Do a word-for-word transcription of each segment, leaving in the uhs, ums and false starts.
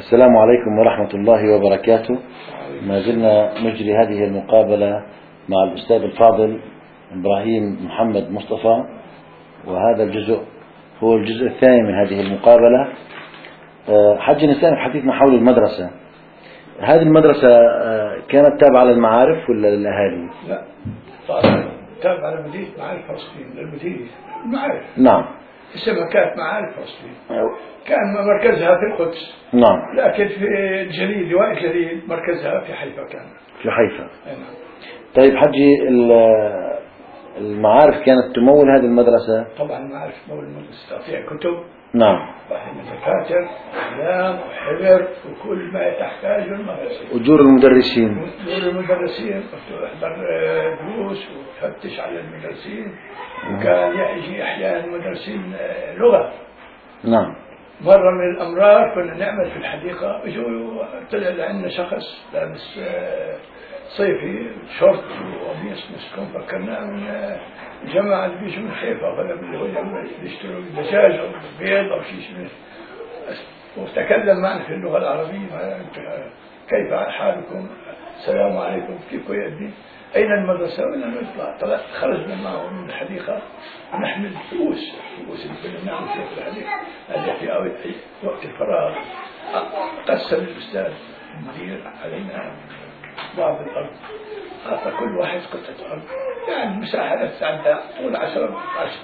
السلام عليكم ورحمة الله وبركاته. ما زلنا نجري هذه المقابلة مع الأستاذ الفاضل إبراهيم محمد مصطفى، وهذا الجزء هو الجزء الثاني من هذه المقابلة. حج نستأنف حديثنا حول المدرسة. هذه المدرسة كانت تابعة للمعارف ولا للأهالي؟ لا، تابعة لمدينة معارف فلسطين، للمدينة المعارف. نعم. اسمها كانت معارف فلسطين. كان مركزها في القدس. نعم. لكن في الجليل، لواء الجليل مركزها في حيفا كان. في حيفا. نعم. طيب حجي، المعارف كانت تمول هذه المدرسة؟ طبعا المعارف تمول المدرسة، فيها كتب. نعم. دكاترة، أعلام وحبر وكل ما تحتاجه المدرسة. أجور المدرسين. أجور المدرسين، تحضر دروس وتفتش على المدرسين. وكان يجي أحيانا مدرسين لغة. نعم. مرة من الأمرار كنا نعمل في الحديقة، اجوا طلع عندنا شخص لابس صيفي شورت وقميص مسكون، فكرناه من الجماعة اللي بيجوا من حيفا، فلا اللي هو بيشتروا الدجاج أو البيض أو شيء شيء. وتكلم معنا في اللغة العربية: كيف حالكم؟ السلام عليكم، كيف يا ابني؟ أين المدرسة؟ وين نطلع؟ طلع خرجنا معه من الحديقة نحمل فؤوس فؤوس اللي كنا نعمل فيها في الحديقة. هذا في وقت الفراغ قسم الأستاذ المدير علينا بعض الأرض، أعطى كل واحد قطعة أرض، يعني مساحة تتعدى طول عشرة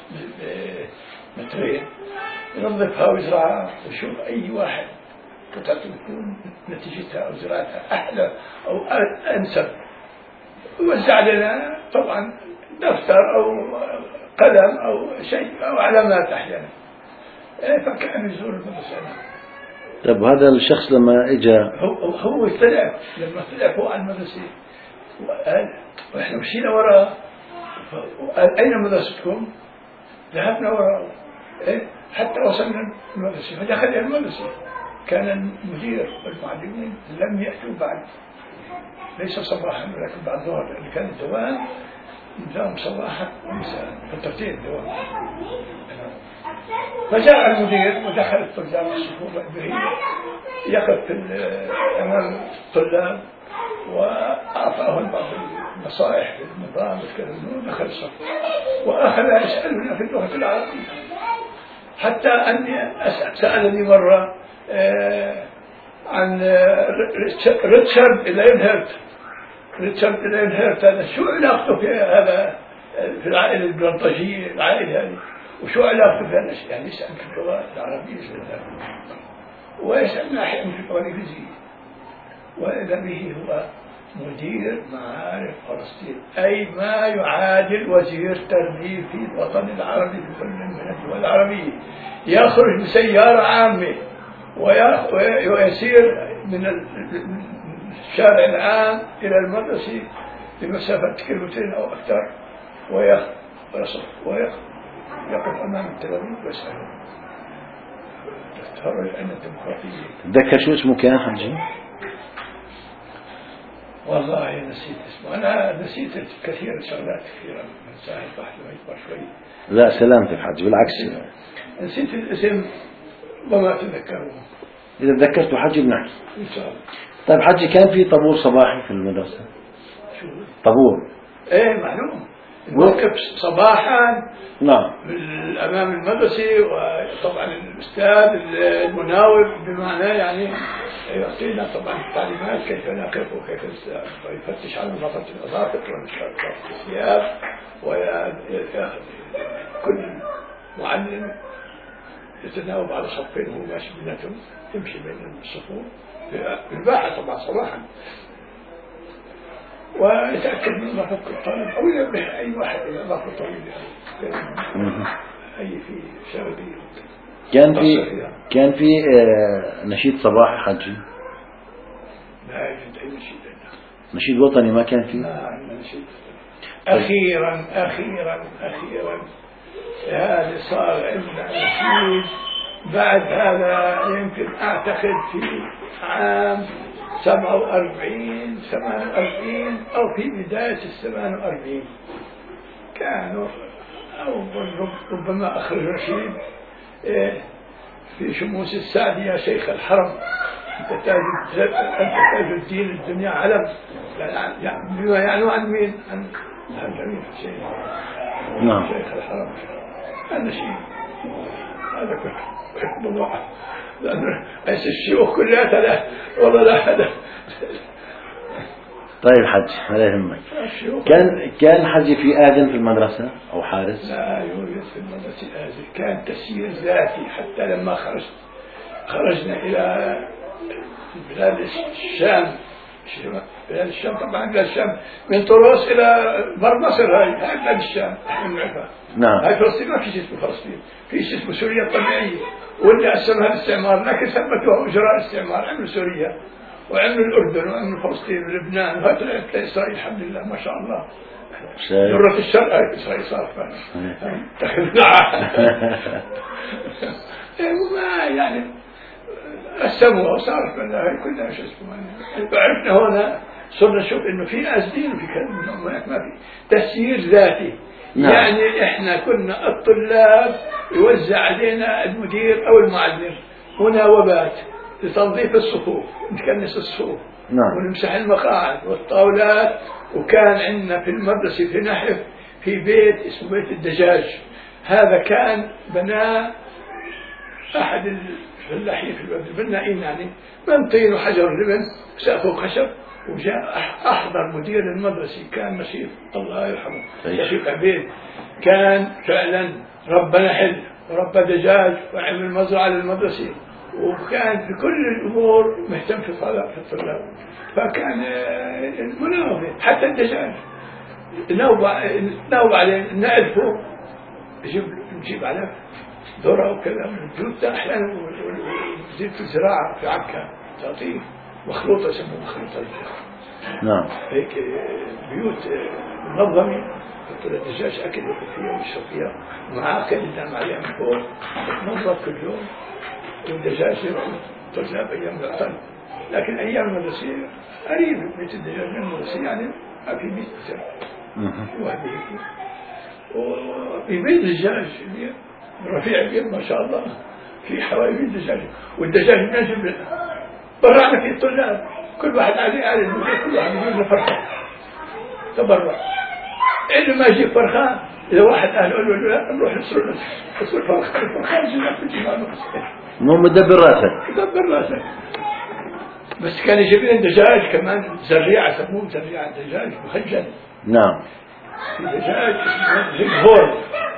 مترين، ينظفها ويزرعها ويشوف أي واحد قطعته تكون نتيجتها أو زراعتها أحلى أو أنسب، ووزع لنا طبعا دفتر أو قلم أو شيء أو علامات أحيانا. فكان يزور المدرسة. طيب هذا الشخص لما اجى هو هو طلع، لما طلع فوق على المدرسة وقال، واحنا مشينا وراه، وقال: أين مدرستكم؟ ذهبنا وراه حتى وصلنا المدرسة، فدخل المدرسة. كان المدير والمعلمين لم يأتوا بعد، ليس صباحا ولكن بعد ظهر، لأن كان الدوام نظام صباحا ومساء، فترتين دوام. فجاء المدير ودخل الطلاب في الصفوف البهية، يقف أمام الطلاب وأعطاهم بعض النصائح في النظام والكلام، ودخل الصف وأخذ يسألنا في اللغة العربية، حتى أني سألني مرة عن ريتشارد لاينهارت. ريتشارد لاينهارت هذا شو علاقته في هذا في العائلة البلنطجية، العائلة هذه، وشو علاقته بهذا الشيء؟ يعني يسأل في اللغة العربية ويسأل أحيانا في اللغة الإنجليزية. وإذا به هو مدير معارف فلسطين، أي ما يعادل وزير تربية في الوطن العربي في كل من الدول العربية. يخرج بسيارة عامة ويسير من الشارع العام إلى المدرسة بمسافة كيلومترين أو أكثر، ويصف ويقف أمام التلاميذ ويسألهم. تتفرج أن الديمقراطية. تذكر شو اسمه كان حجي؟ والله نسيت اسمه، أنا نسيت كثير شغلات كثيرة من ساعة واحد ما يكبر شوي. لا سلامتك حجي، بالعكس نسيت الاسم وما أتذكره. إذا تذكرته حجي بنحكي إن شاء الله. طيب حجي، كان في طابور صباحي في المدرسة؟ شو؟ طابور. إيه معلوم. نوقف صباحا. نعم. أمام المدرسة، وطبعا الأستاذ المناوب بمعنى يعني يعطينا طبعا التعليمات كيف نقف وكيف يفتش على نظافة الأظافر ونظافة الثياب، ويأخذ كل معلم يتناوب على صفين وهو ماشي بيناتهم، يمشي بين الصفوف بالباحة طبعا صباحا، ويتأكد من نظافة الطالب أو ينبه أي واحد إلى نظافة الطالب، أي في شغلي. كان في كان في نشيد صباحي حجي؟ لا يوجد أي نشيد. نشيد وطني ما كان فيه؟ لا عندنا نشيد. أخيرا أخيرا أخيرا هذا صار عندنا نشيد بعد هذا، يمكن أعتقد في عام سبعة وأربعين ثمانية وأربعين أو في بداية الثمانية وأربعين كانوا، أو ربما أخرج نشيد في شموس السعدي يا شيخ الحرم، أنت تاج أنت تاج الدين الدنيا علم يعني بما يعنوا عن مين؟ عن الجميع شيء. نعم. شيخ الحرم هذا شيء هذا كله موضوع لأن الشيوخ كلها ثلاث والله لا هذا. طيب حج لا يهمك. كان كان حجي في آذن في المدرسة أو حارس؟ لا يوجد في المدرسة آذن، كان تسيير ذاتي حتى لما خرجت خرجنا إلى بلاد الشام. بلاد الشام طبعا بلاد الشام من طروس إلى بر مصر، هاي هاي بلاد الشام نعرفها. نعم. هاي فلسطين ما في شيء اسمه فلسطين، في شيء اسمه سوريا الطبيعية واللي أسمها الاستعمار، لكن ثبتوها إجراء الاستعمار، عملوا سوريا وعملوا الأردن وعملوا فلسطين ولبنان وهي طلعت لإسرائيل الحمد لله ما شاء الله. ذرة الشرق هاي إسرائيل صارت ما يعني قسموها وصارت هاي كلها شو اسمه. عرفنا هنا صرنا نشوف إنه في أسدين وفي كلام ما في تسيير ذاتي. نعم. يعني إحنا كنا الطلاب يوزع علينا المدير أو المعلم مناوبات لتنظيف الصفوف، نكنس الصفوف. نعم. ونمسح المقاعد والطاولات. وكان عندنا في المدرسة في نحف في بيت اسمه بيت الدجاج، هذا كان بناه أحد الفلاحين في البنائين يعني من طين وحجر لبن سقفه خشب. وجاء أحضر مدير المدرسة كان نشيط الله يرحمه شيخ عبيد، كان فعلا رب نحل ورب دجاج وعمل مزرعة للمدرسة وكان في كل الأمور مهتم في الطلاب في الطلاب. فكان مناوب حتى الدجاج نوب نوب عليه نعرفه نجيب نجيب عليه ذرة وكذا من البيوت أحيانا ونزيد في الزراعة في عكا تعطيه مخلوطة يسموها مخلوطة. نعم. هيك بيوت منظمة قلت له الدجاج أكل يأكل فيها ويشرب فيها ومعاه أكل ينام عليها من فوق تنظف كل يوم. والدجاج يروحوا طلاب أيام العطل، لكن أيام المدرسية قريب بيت الدجاج من المدرسية يعني ما في بيت دجاج واحد هيك. وفي بيت الدجاج رفيع كبير ما شاء الله في حوالي بيت دجاج، والدجاج نجم برعنا فيه الطلاب كل واحد عليه على المدير كل واحد يجيب له فرخة تبرع. اللي ما يجيب فرخة إذا واحد أهل قال له لا نروح نصير نصير فرخة الفرخة يجيب في الجمال مو مدبر راسك. مدبر راسك. بس كان يجيب لنا دجاج كمان زريعة يسموه زريعة دجاج مخجل. نعم. في دجاج اسمه زيج هورن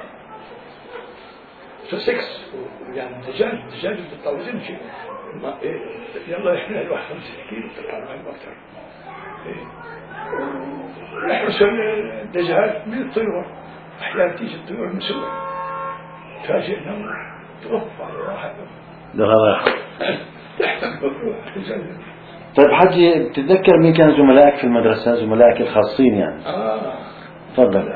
سوسكس يعني دجاج دجاج بالطاوزين شيء إيه يلا إحنا الواحد خمسة كيلو تطلع معي أكثر. إيه نحرس الدجاج من الطيور أحيانا تيجي الطيور المسوى تفاجئنا توقف على واحد ده راح تحت البروح. طيب حجي تتذكر مين كان زملائك في المدرسة زملائك الخاصين يعني؟ آه تفضل.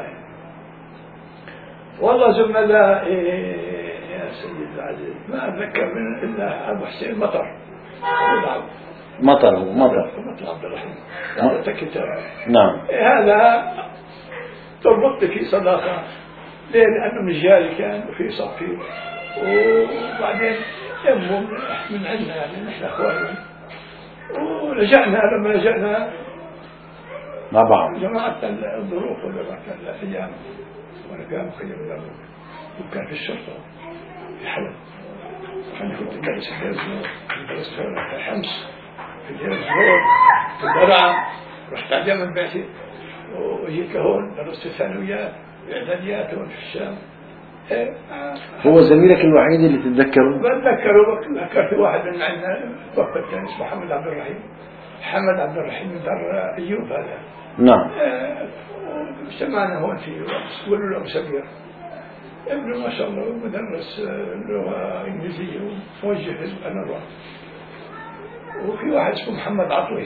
والله زملائي يا سيد العزيز ما أتذكر من إلا أبو حسين مطر مطر مطر مطر عبد الرحيم هذا كتاب. نعم. هذا تربطت في صداقة ليه؟ لأنه مجالي كان وفي صفي وبعدين يمه من عندنا يعني نحن أخواني ورجعنا لما رجعنا مع بعض جماعة الظروف وجماعة الأيام وأنا كان مخيم الأرض وكان في الشرطة في حلب. أنا كنت جالس في دير الزور جلست في حمص في دير الزور في الدرعة رحت على اليمن بعثي وجيت لهون درست الثانويات وإعداديات هون في الشام. هو زميلك الوحيد اللي تتذكره؟ بتذكره بتذكر في واحد من عندنا توفى الثاني اسمه محمد عبد الرحيم محمد عبد الرحيم من دار أيوب هذا. نعم. اجتمعنا هون في قولوا له أبو سمير ابنه ما شاء الله مدرس لغة إنجليزية وموجه حزب الأنوار. وفي واحد اسمه محمد عطوي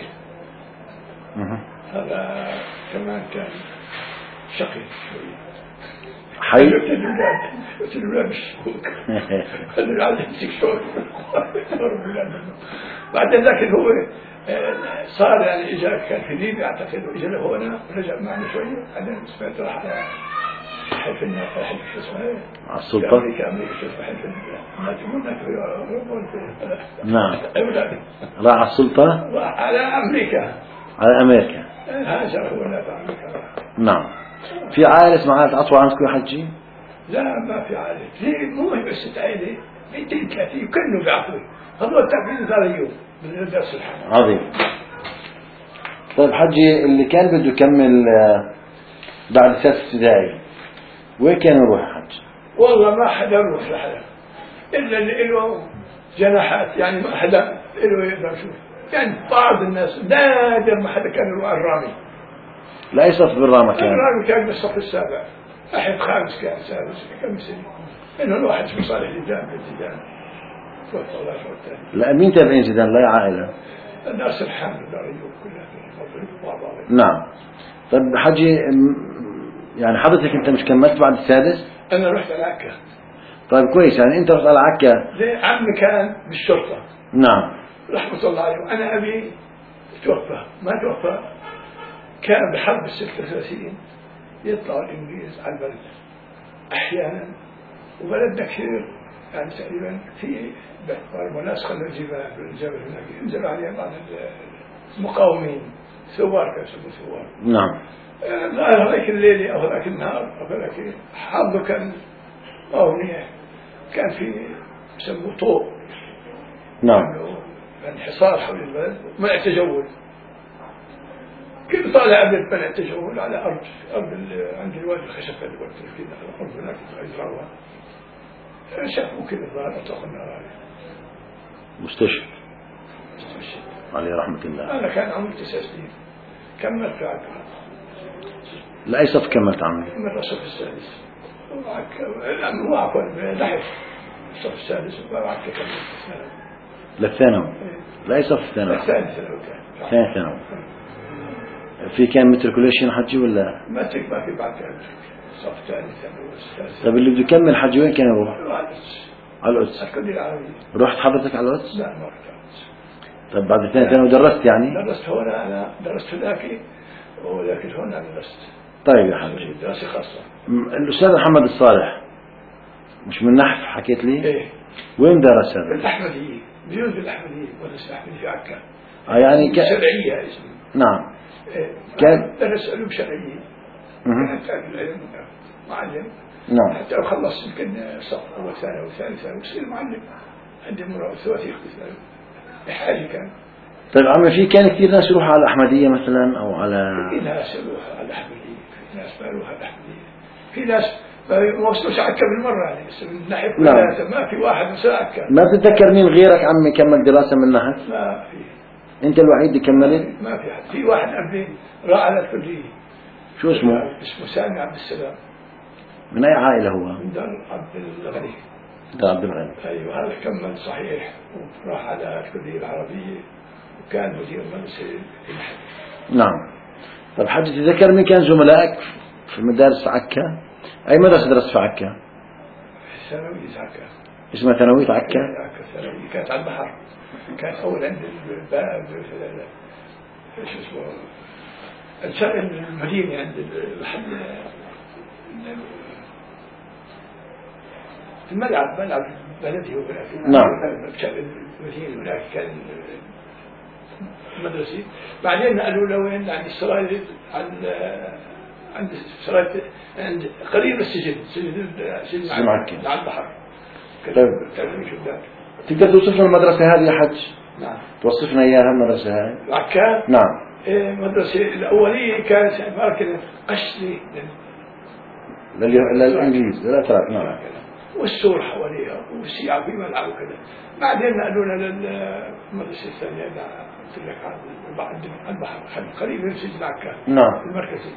هذا كمان كان شقي شوي حي؟ قلت الأولاد قلت الأولاد الشوك قال له عايز يمسك شوك بعدين لكن هو صار يعني إجا كان في ليبيا أعتقد وإجا له هنا رجع معنا شوية بعدين سمعت راح على حلف الناس حلف شو اسمه على السلطة؟ أمريكا أمريكا شو اسمه حلف ما تقولنا في نعم أولاد راح على السلطة؟ راح على أمريكا على أمريكا. هاجر هو لا في أمريكا. نعم. في عائلة اسمها عائلة عطوة عندكم يا حجي؟ لا ما في عائلة ليه مو هي بس عائلة مئتين ثلاثين وكانوا بعفو هذول تابعين ثلاث يوم من الدرس الحمد. عظيم. طيب حجي اللي كان بده يكمل بعد ثلاث ابتدائي وين كان يروح حج؟ والله ما حدا يروح لحدا إلا اللي له جناحات يعني ما حدا له يقدر يشوف يعني بعض الناس نادر ما حدا كان يروح الرامي. لا يصف بالرامة كان؟ الرامي كان بالصف السابع أحد خامس كان سادس كم سنة إنه الواحد اسمه صالح زيدان بن زيدان توفى الله يرحمه. لا مين تابعين زيدان لا عائلة؟ الناس الحامل دار أيوب كلها نعم. طيب حجي يعني حضرتك أنت مش كملت بعد السادس؟ أنا رحت على عكا. طيب كويس يعني أنت رحت على عكا. ليه عمي كان بالشرطة. نعم. رحمة الله عليه وأنا أبي توفى ما توفى كان بحرب الستة وثلاثين يطلع الإنجليز على البلد أحيانا وبلدنا كثير يعني تقريبا في وناس خلوا الجبال الجبل هناك ينزل عليها بعض المقاومين ثوار كانوا يسموا ثوار. نعم. لا هذاك الليل أو هذاك النهار أو هذاك حظه كان أغنية كان في يسموه طوب. نعم. يعني حصار حول البلد منع تجول كل طالع قبل منع تجول على أرض أرض عند الوادي الخشفة اللي قلت لك كذا الأرض هناك يزرعوها شافوا كذا الظاهر أطلقنا عليه مستشفى مستشفى عليه رحمة الله. أنا كان عمري تسع سنين كملت في عكا. لا أي صف كملت عمي؟ من الصف السادس وعكا مو عفوا لحق الصف السادس وعكا كملت الثانوي. للثانوي؟ لا أي صف الثانوي؟ الثاني ثانوي كان. ثاني ثانوي. في كان متركوليشن حجي ولا؟ ما تك ما في بعد كان صف ثاني ثانوي والثالث. طيب اللي بده يكمل حجي وين كان يروح؟ على القدس. الكلية العربية. رحت حضرتك على القدس؟ لا ما رحت على القدس. طيب بعد ثاني ثانوي درست يعني؟ درست هنا أنا درست هناك ولكن هنا درست. طيب يا حجي. دراسة خاصة. الأستاذ محمد الصالح مش من نحف حكيت لي؟ إيه. وين درس هذا؟ بالأحمدية بجوز بالأحمدية مدرسة الأحمدية في عكا. آه يعني ك... شرعية اسمه. نعم. إيه. كان درس علوم شرعية. اها. كان العلم معلم. نعم. حتى لو خلص يمكن صف أول ثاني أو ثالث ثانوي يصير معلم. عندي مرة ثلاثي اختلاف. بحاجة كان. طيب عمي في كان كثير ناس يروحوا على الأحمدية مثلا أو على في ناس يروحوا على الأحمدية في ناس ما يروحوا على الأحمدية في ناس ما وصلوش عكا بالمرة يعني بس من ناحية ثلاثة ما في واحد وصل عكا. ما بتتذكر مين غيرك عمي كمل دراسة من نحف؟ ما في. أنت الوحيد اللي كملت؟ ما في حد. في واحد قبلي راح على الكلية. شو اسمه؟ اسمه سامي عبد السلام. من أي عائلة هو؟ من دار عبد الغني. دار عبد الغني. أيوه هذا كمل صحيح وراح على الكلية العربية وكان مدير مدرسة في الحج. نعم. طيب حج تتذكر مين كان زملائك في مدارس عكا؟ أي مدرسة درست في عكا؟ في ثانوية عكا. اسمها ثانوية عكا؟ عكا ثانوية كانت على البحر. كانت أول عند الباب شو اسمه المدينة عند الحد في الملعب ملعب بلدي هناك. نعم. المدينة هناك كان مدرسي. بعدين قالوا له وين عند إسرائيل عند عند إسرائيل عند قريب السجن سجن سجن عكا على البحر. طيب تقدر توصف لنا المدرسة هذه يا حج؟ نعم. توصفنا إياها المدرسة هذه؟ عكا؟ نعم. المدرسة الأولية كانت عبارة قشري للإنجليز للأتراك. نعم. والسور حواليها والسياق في ملعب وكذا. بعدين نقلونا للمدرسة الثانية قلت لك على البحر قريب من سجن عكا. نعم. المركزي.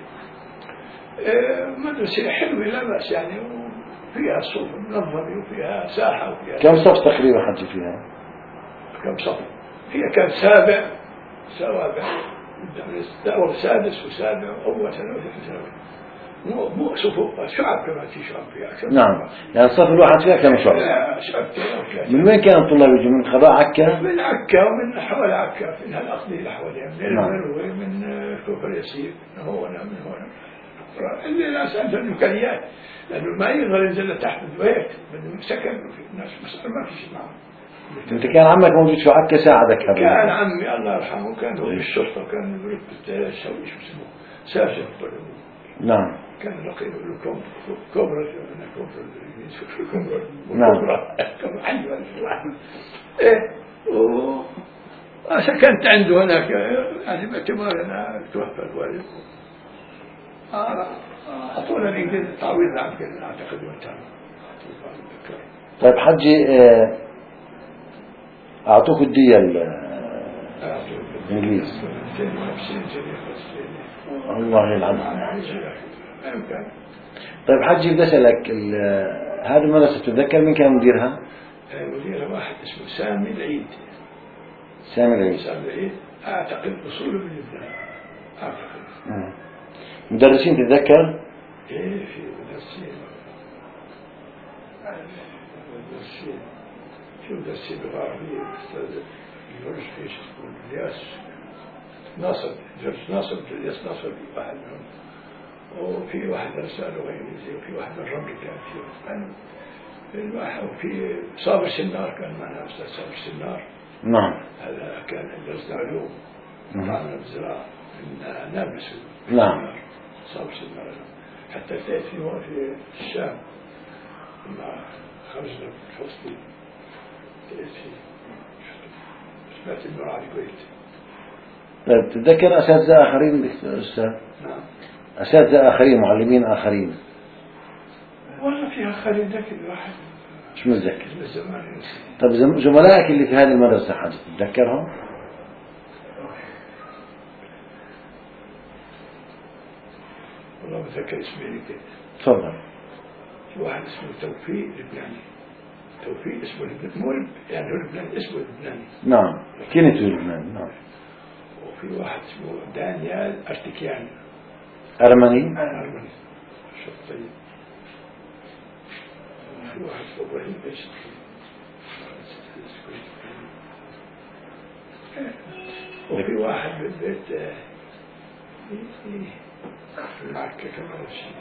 مدرسة حلوة لا بأس يعني وفيها صوف منظمة وفيها ساحة وفيها. كم صف تقريبا حجي فيها؟ كم صف؟ هي كانت سابع سوابع. أول سادس وسابع وأول ثانوي وثالث ثانوي. مو مو صفوف شعب كمان في شعب فيها. نعم يعني الصف الواحد فيها كم شعب؟ شعب فيها. من وين كان الطلاب يجوا؟ من خباء عكا؟ من عكا ومن حول عكا من هالأقضية حواليها من نعم. المروي من كفر يسير من هون من هون اللي الناس عندهم إمكانيات لأنه ما يقدر ينزل لتحت البيت بدهم سكن وفي الناس بس ما في شيء معهم. أنت كان عمك موجود في عكا ساعدك هذا؟ كان عمي الله يرحمه كان هو بالشرطة كان برتبة الشوي شو اسمه سافر. نعم. كان رقيب له كوم كوبرا أنا كوبرا كوبرا نعم. كوبرا حلوة إيه وسكنت عنده هناك يعني باعتبار أنا توفى الوالد أعطونا نقدر تعويض عن كذا أعتقد وانتهى. طيب حجي أعطوك الدية الإنجليز. الله يلعنهم. طيب حجي بدي أسألك هذه المدرسة تتذكر من كان مديرها؟ مديرها واحد اسمه سامي العيد. سامي العيد. سامي العيد أعتقد أصوله من لبنان. أعتقد. مدرسين تتذكر؟ إيه في مدرسين. مدرسين. شو مدرسين بالعربية أستاذ يورش فيش اسمه الياس ناصر جورج ناصر الياس ناصر واحد منهم. وفي واحد درس لغة إنجليزية وفي واحد من الرمل كان فيه يعني الواحد وفي صابر سنار كان معنا أستاذ صابر سنار. نعم. هذا كان درس علوم معنا بالزراعة من نابلس. نعم. صابر سنار حتى التقيت فيه هو في الشام لما خرجنا من فلسطين التقيت فيه سمعت إنه راح الكويت. طيب تتذكر أساتذة آخرين أستاذ؟ نعم. أساتذة آخرين معلمين آخرين؟ والله في آخرين ذكي الواحد مش متذكر. من زمان. طيب زملائك اللي في هذه المدرسة حاجة تتذكرهم؟ والله بتذكر اسمه كده. تفضل. في واحد اسمه توفيق لبناني. توفيق اسمه لبناني مو يعني هو لبناني اسمه لبناني. نعم كنيته لبناني. نعم. وفي واحد اسمه دانيال أرتكيان. أرمني. أرمني. شو طيب. في واحد اسمه إبراهيم بيش. وفي واحد بالبيت معك كمان شيء.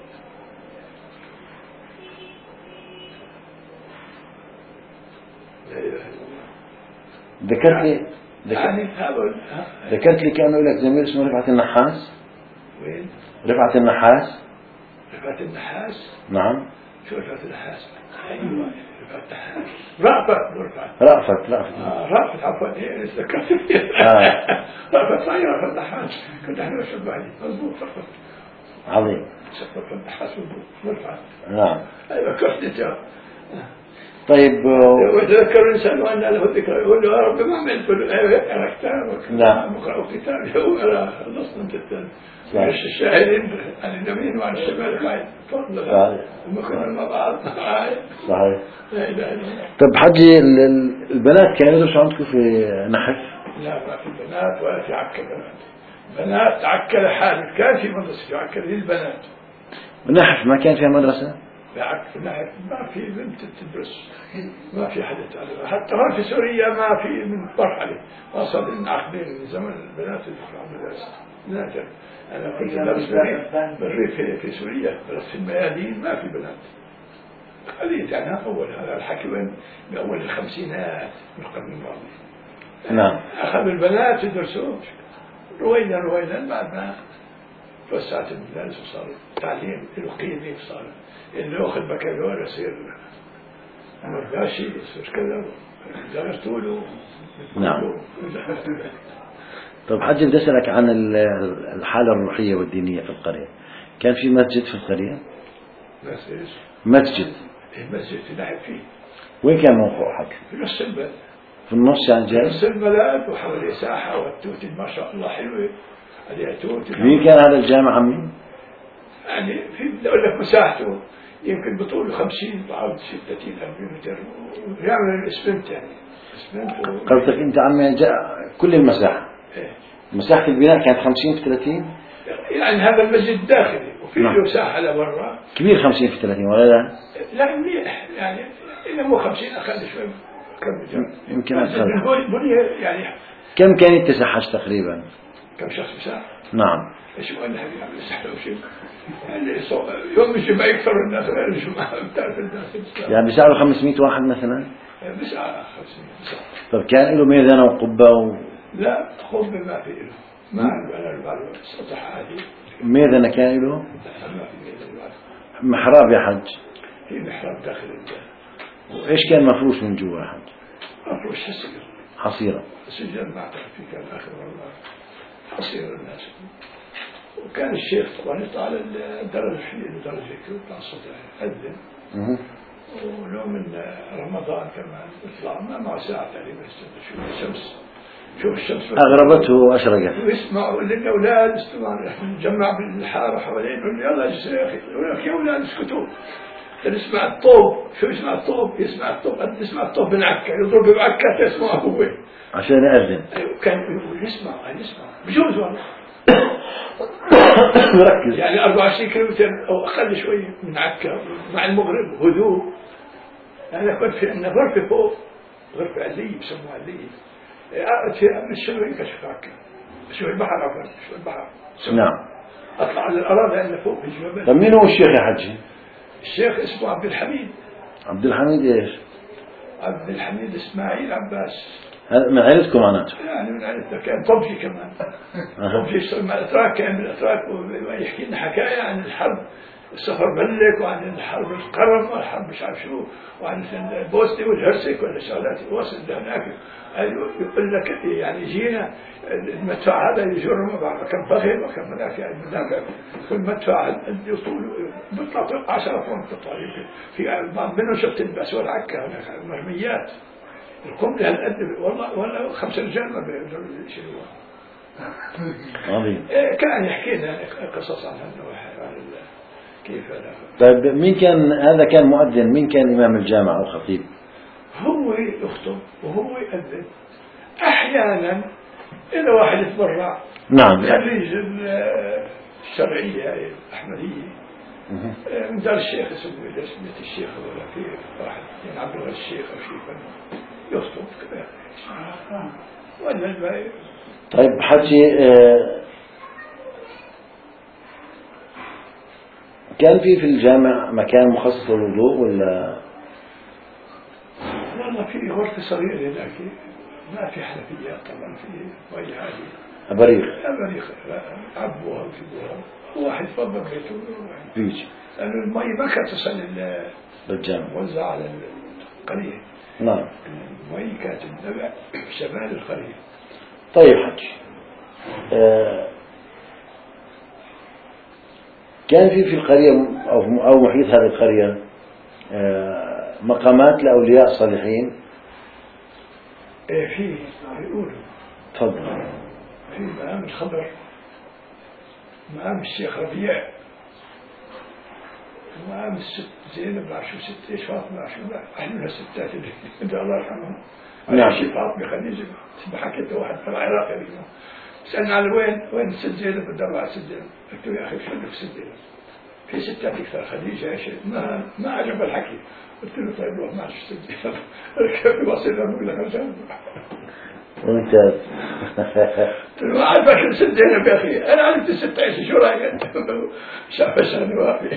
لا إله إلا الله. ذكرت لي يعني هذا ذكرت لي كانوا لك زميل اسمه رفعت النحاس. وين؟ رفعت النحاس. رفعت النحاس. نعم. شو رفعت النحاس؟ أيوة رفعت النحاس. رأفت رفعت. رأفت رأفت. آه رأفت عفوا إيه ذكرت. آه. رأفت صحيح رفعت النحاس. كنت إحنا نشبه عليه مضبوط رفعت. عظيم. رفعت النحاس مضبوط رفعت. نعم. أيوة كفت يا. طيب ويتذكر الإنسان وأن له ذكر يقول له يا رب ما عملت أنا كتابك نعم مقرأ كتابي هو أنا خلصنا جدا عش الشاهدين عن اليمين وعن الشمال قاعد تفضل لما كنا مع بعض صحيح. لا إله إلا الله. طب حجي البنات كانوا يدرسوا عندكم في نحف؟ لا ما في بنات ولا في عكا بنات. بنات عكا لحالك كان في مدرسة في عكا للبنات. نحف ما كان فيها مدرسة؟ بعكس نحف ما في بنت تدرس ما في حدا تعلم حتى هون في سوريا ما في من مرحلة وصل العقدين من زمن البنات يدخلوا على المدرسة نادر. أنا كنت أدرس بالريف في, في سوريا بس في الميادين ما في بنات قليل يعني أول هذا الحكي وين بأول الخمسينات من القرن الماضي. نعم. أخذ البنات يدرسوا رويدا رويدا بعد ما توسعت المدارس وصار تعليم له قيمة وصار اللي ياخذ بكالوريا يصير مرقاشي يصير كذا درستوا له. نعم. طب حجي بدي أسألك عن الحالة الروحية والدينية في القرية. كان في مسجد في القرية؟ مسجد. المسجد نحن فيه. وين كان موقعك؟ في نص البلد. في النص يعني جاي؟ نص البلد وحوالي ساحة والتوت ما شاء الله حلوة عليها توت. مين كان هذا الجامع عمي؟ يعني في بدي أقول لك مساحته يمكن بطوله خمسين بعرض ستين أربعين متر ويعمل الإسمنت يعني إسمنت. قصدك أنت عمي جاء كل المساحة؟ إيه. مساحة البناء كانت خمسين في ثلاثين؟ يعني هذا المسجد داخلي في له ساحة لبرا كبير خمسين في ثلاثين ولا لا؟ لا منيح يعني إذا مو خمسين أقل شوي كم يمكن أكثر. بني يعني كم كان يتسع حج تقريبا؟ كم شخص بساعة؟ نعم. ايش قال الحبيب عم يسحب شيء يعني يوم الجمعة يكثر الناس غير الجمعة بتعرف الناس يعني بيساعدوا خمسمائة واحد مثلا؟ بساعة خمسمائة بساعة. طب كان له ميدان وقبة و... لا قبة ما في له ما عنده أنا المعلومات سطح عادي. ميدان كان له؟ ما في ميدان. محراب يا حج؟ في محراب داخل البيت. وإيش كان مفروش من جوا يا حج؟ مفروش حصير. حصيرة. سجل ما أعتقد في كان آخر والله حصير الناس. وكان الشيخ طبعا يطلع على الدرجة في الدرجة كذا يطلع السطح يأذن. ولو من رمضان كمان يطلع ما مع ساعة تقريبا شوف الشمس شوف الشمس أغربته وأشرقت ويسمعوا للأولاد استمعوا نجمع بالحارة حوالين يقول يلا يا أخي يقول لك يا أولاد اسكتوا نسمع الطوب شو يسمع الطوب يسمع الطوب يسمع الطوب بنعكة يضرب بعكة يسمع هو عشان يأذن كان يقول يسمع يسمع بجوز والله مركز يعني أربعة وعشرين كيلومتر أو أقل شوي من عكا مع المغرب هدوء. أنا كنت في أن غرفة فوق غرفة علية بسموها علية قعدت في من الشنوي كشف عكا شو البحر عفوا شو البحر نعم أطلع على الأراضي لأن فوق في الجبل. طب مين هو الشيخ يا حجي؟ الشيخ اسمه عبد الحميد. عبد الحميد إيش؟ عبد الحميد إسماعيل عباس. من عائلتكم معناته؟ يعني من عائلتنا كان طبجي كمان. طبجي يشتغل مع الأتراك كان من الأتراك ويحكي لنا حكاية عن الحرب السفر بلك وعن الحرب القرم والحرب مش عارف شو وعن البوسني والهرسك ولا شغلات الوصل هناك يقول لك يعني جينا المدفع هذا يجر بعد كم بغل وكم هناك يعني مدافع كل مدفع يطول بيطلع عشرة طن بيطلع في بعض منهم شفت الباس والعكة هناك مرميات القنبلة هالقد والله ولا خمسة رجال ما بيقدروا يشيلوها. عظيم. كان يحكي لنا قصص عن هذا كيف هذا. طيب مين كان هذا كان مؤذن مين كان إمام الجامع أو خطيب؟ هو يخطب وهو يؤذن أحيانا إذا واحد يتبرع. نعم. خريج الشرعية هاي الأحمدية من دار الشيخ يسموه درس بيت الشيخ ولا في واحد يعني عبد الغني الشيخ أو شيء يخطب كذا. ولا طيب حجي آه كان في في الجامع مكان مخصص للوضوء ولا؟ والله في غرفة صغيرة هناك ما في حنفيات طبعا في مي عادي. أبريق. أبريق عبوها وجيبوها واحد فضل بيته بيجي. لأنه المي ما كانت تصل للجامع. وزع على القرية. نعم. المي كانت تنبع شمال القرية. طيب حجي. آه كان في في القرية أو أو محيط هذه القرية آه مقامات لأولياء الصالحين. إيه في يقولوا. تفضل. في مقام الخضر مقام الشيخ ربيع ومقام الست زينب عشو ست إيش فاطمة عشو أحلى الستات اللي الله يرحمهم. نعم. شيء فاطمة خديجة حكيت واحد في العراق اليوم سألنا على وين وين ست زينب بدور على ست زينب قلت له يا أخي شو في ست زينب في ستات أكثر خديجة شيء ما ما عجب الحكي قلت له طيب روح معش ست زينب ركب يواصل أقول لك عشان ممتاز. قلت له ما عجبك ست زينب يا أخي أنا عرفت ست عيسى شو رأيك شافش أنا وافي.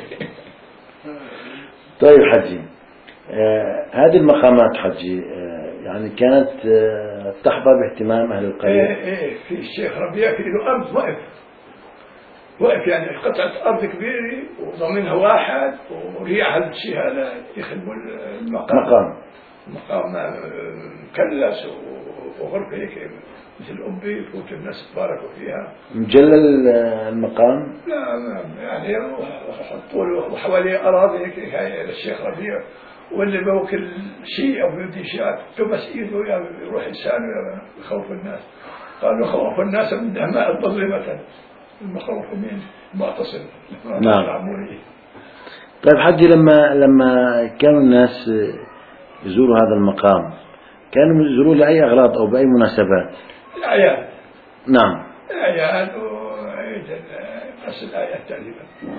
طيب حجي آه هذه المقامات حجي آه يعني كانت آه تحظى باهتمام أهل القرية. إيه إيه في الشيخ ربيع في له أرض وقف وقف يعني قطعة أرض كبيرة وضمنها واحد وريح هالشيء هذا يخدموا المقام. مقام. مقام مكلس وغرفة هيك مثل أمي يفوت الناس تباركوا فيها. مجلل المقام؟ لا يعني حطوا له وحواليه أراضي هيك هاي الشيخ ربيع واللي بوكل شيء أو بيدي شيء تبس إيده يروح لسانه يخوف الناس. قالوا خوف الناس من دماء الظلمة المخوف من معتصم. نعم. طيب حجي لما لما كانوا الناس يزوروا هذا المقام كانوا يزوروا لأي أغراض أو بأي مناسبات؟ الأعياد. نعم. الأعياد وعيد بس الآيات تقريبا.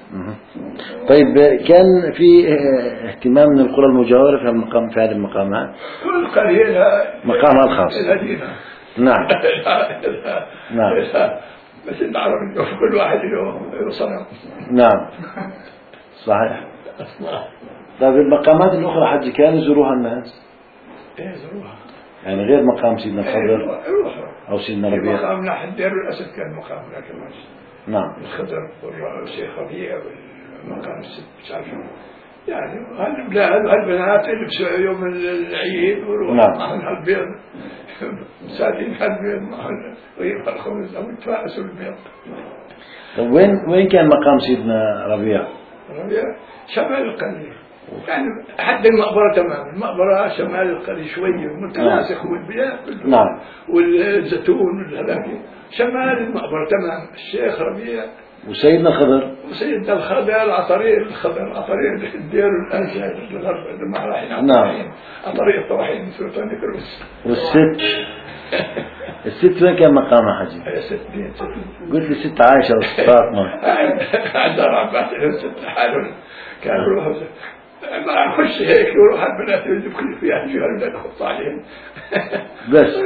طيب كان في اهتمام من القرى المجاورة في المقام في هذه المقامات؟ كل قرية لها مقامها الخاص. لها نعم. نعم. بس العرب كل واحد له صنم. نعم صحيح. طيب المقامات الأخرى حجي كانوا يزوروها الناس؟ ايه يزوروها. يعني غير مقام سيدنا الخضر ايه أو سيدنا ربيع؟ مقام نحن دير الأسد كان مقام لكن ماشي. نعم. الخضر والشيخ ربيع والمقام الست مش عارف يعني هالبنات يلبسوا يوم العيد ويروحوا معهم هالبيض ساتين هالبيض معهم ويبقى الخبز أو يتفاعسوا البيض. طيب وين وين كان مقام سيدنا ربيع؟ ربيع شمال القرية يعني حد المقبرة تماما. المقبرة شمال القرية شوية متناسق والبيئة نعم والزيتون والهلاكي شمال المقبرة تمام. الشيخ ربيع وسيدنا الخضر وسيدنا الخضر على طريق الخضر على طريق الدير الأنشاء الغرب لما رايحين نعم على طريق الطواحين سلطان كروس. والست الست وين كان مقامها حجي؟ ست بين ست قلت لي ست عائشة وست فاطمة. عندها ربعت ست حالهم كانوا يروحوا ما أخش هيك يروح البنات يجيب كل فيها جهل بدنا نحط عليهم بس.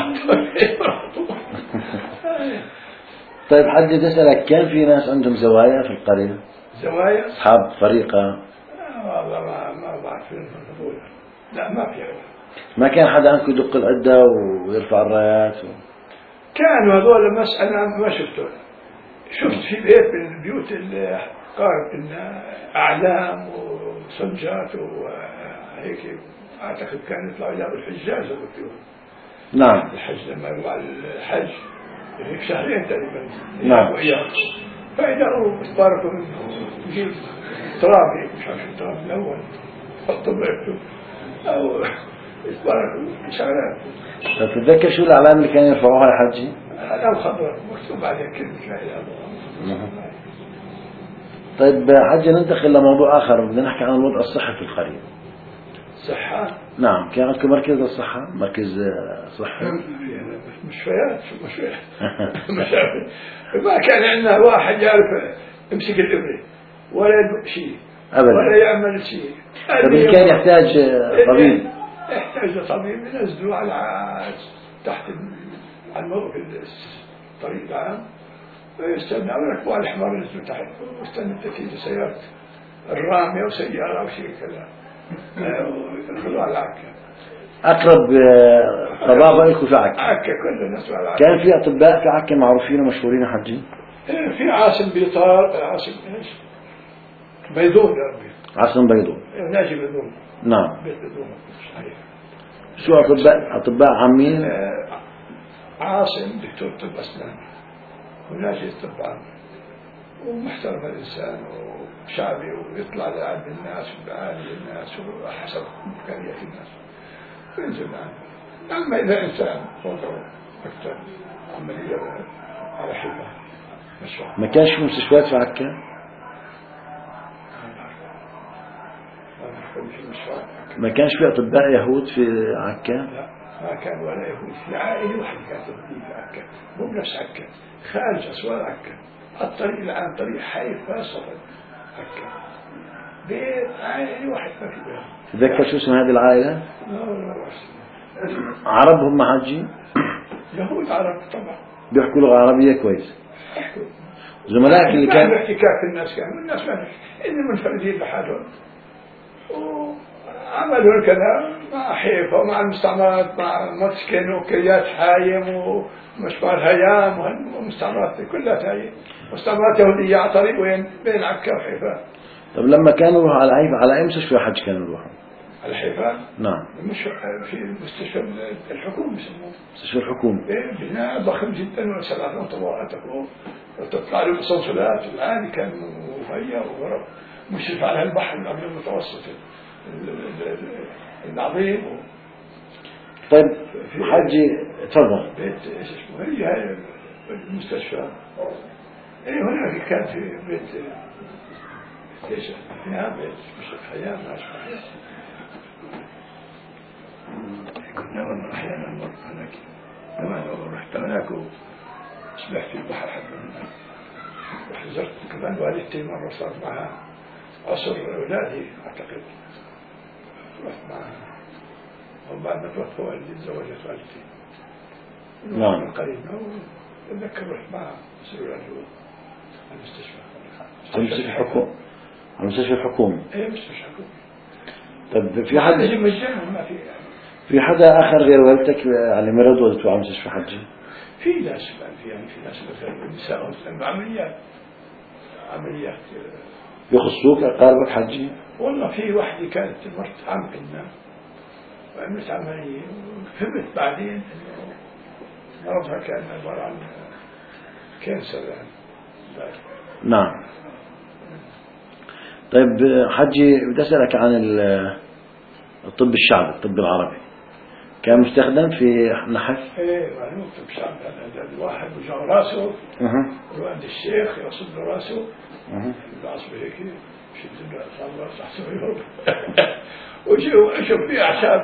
طيب حد تسألك كان في ناس عندهم زوايا في القرية؟ زوايا؟ أصحاب طريقة؟ والله ما ما بعرف الفضول. لا ما في. ما كان حدا عنكم يدق العدة ويرفع الرايات و... كانوا هذول بس أنا ما شفتهم. شفت في بيت من البيوت اللي قارب لنا أعلام وصنجات وهيك أعتقد كانوا يطلعوا يجابوا الحجاج وقتهم. نعم. الحج لما يروح الحج هيك شهرين تقريبا. نعم. فإذا هو تباركوا منه يجيب تراب هيك مش عارف التراب الأول حطوا بيته أو تباركوا شغلات. تتذكر شو الأعلام اللي كانوا يرفعوها يا حجي؟ الأعلام خضراء مكتوب عليها كلمة لا إله إلا الله. طيب حجي ننتقل لموضوع آخر بدنا نحكي عن الوضع الصحي في القرية. صحة؟ نعم كان عندكم مركز الصحة مركز صحي؟ مشفيات شو مشفيات؟ مشافي ما كان عندنا واحد يعرف يمسك الإبرة ولا يدق شيء ولا يعمل شيء. طيب كان يحتاج طبيب؟ يحتاج طبيب ينزلوا على تحت على الموقف الطريق العام ويستنى ويركبوا على الحمار ينزلوا تحت ويستنى تكيد سيارة الرامية وسيارة أو شيء كذا ويدخلوا على عكا. أقرب طبابة لكم في عكا؟ عكا كل الناس على عكا. كان في أطباء في عكا معروفين ومشهورين حجي؟ في عاصم بيطار عاصم إيش؟ بيضون يا ربي. عاصم بيضون. ناجي بيضون. نعم. بيت بيضون صحيح. شو أطباء أطباء عامين؟ عاصم دكتور طب أسنان وناجي طب عام ومحترم الإنسان وشعبي ويطلع لعند الناس وبعالي الناس وحسب إمكانيات الناس وينزل معنا. أما إذا إنسان وضعه أكثر عملية على حبة مشروع. ما كانش في مستشفيات في عكا؟ ما كانش في أطباء يهود في عكا؟ لا ما كان ولا يهود. في عائلة واحدة كانت في عكا مو بنفس عكا خارج أسوار عكا الطريق العام طريق حيفا صفد عكا بيت عائلة واحد ما في بيت. تذكر شو اسم هذه العائلة؟ عرب هم حجي؟ يهود عرب طبعا بيحكوا لغة عربية كويس. زملائك اللي كان ما احتكاك الناس كانوا الناس ما إنهم منفردين لحالهم وعملوا كذا مع حيفا ومع المستعمرات مع مسكن وكريات حايم ومشفى الهيام والمستعمرات كلها تايم مستعمرات يهودية على طريق وين بين عكا وحيفا. طب لما كانوا يروحوا على حيفا على أي مستشفى حج كانوا يروحوا؟ على حيفا؟ نعم. مش في مستشفى الحكومة يسموه مستشفى الحكومة. إيه بناء ضخم جدا وسبعة طبقات وتطلع له صنصلات والعادي كان مفيا وغرب مشرف على البحر الأبيض المتوسط العظيم. طيب حجي تفضل. بيت ايش اسمه هي هاي المستشفى اي هناك كان في بيت ايش فيها بيت مشرف حياة ما اسمه كنا والله احيانا نمر هناك لما رحت هناك وسبحت في البحر حتى زرت كمان والدتي مرة صار معها عصر أولادي أعتقد، رحت معها وبعد ما توفى والدي تزوجت والدتي. نعم. من قريب وأتذكر رحت معها عصر أولادي المستشفى. المستشفى الحكومي. المستشفى الحكومي. إيه مستشفى حكومي. طب في حد يجي مجانا ما في يعني. في حدا آخر غير والدتك يعني مرض ودته على مستشفى حجي؟ في ناس في يعني في ناس مثلا النساء عمليات عمليات يخصوك أقاربك حجي؟ والله في واحدة كانت مرت عم عندنا وعملت عملية وفهمت بعدين إنه مرضها كان عبارة عن كانسر يعني. نعم. طيب حجي بدي أسألك عن الطب الشعبي، الطب العربي كان مستخدم في نحف؟ ايه معلوم الطب الشعبي هذا الواحد وجع راسه وعند الشيخ يصب له راسه العصب هيك شد له صار راسه احسن يهرب وشوف في اعشاب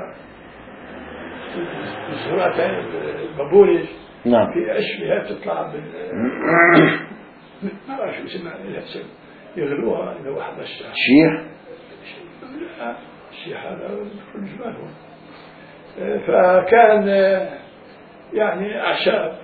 الزرعتين البابونج. نعم. في عشبة بتطلع بال ما بعرف شو اسمها يغلوها إذا واحد الشيح. شيح؟ الشيح هذا كل جمالهم. فكان يعني أعشاب